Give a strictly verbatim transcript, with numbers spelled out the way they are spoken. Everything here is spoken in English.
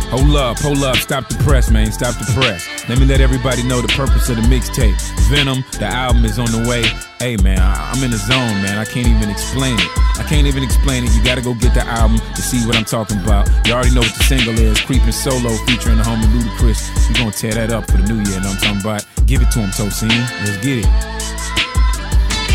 Hold up, hold up, stop the press, man, stop the press. Let me let everybody know the purpose of the mixtape. Venom, the album is on the way. Hey, man, I, I'm in the zone, man. I can't even explain it. I can't even explain it. You gotta go get the album to see what I'm talking about. You already know what the single is. Creeping Solo featuring the homie Ludacris. We gonna tear that up for the new year, you know what I'm talking about? Give it to him, Tosin. Let's get it.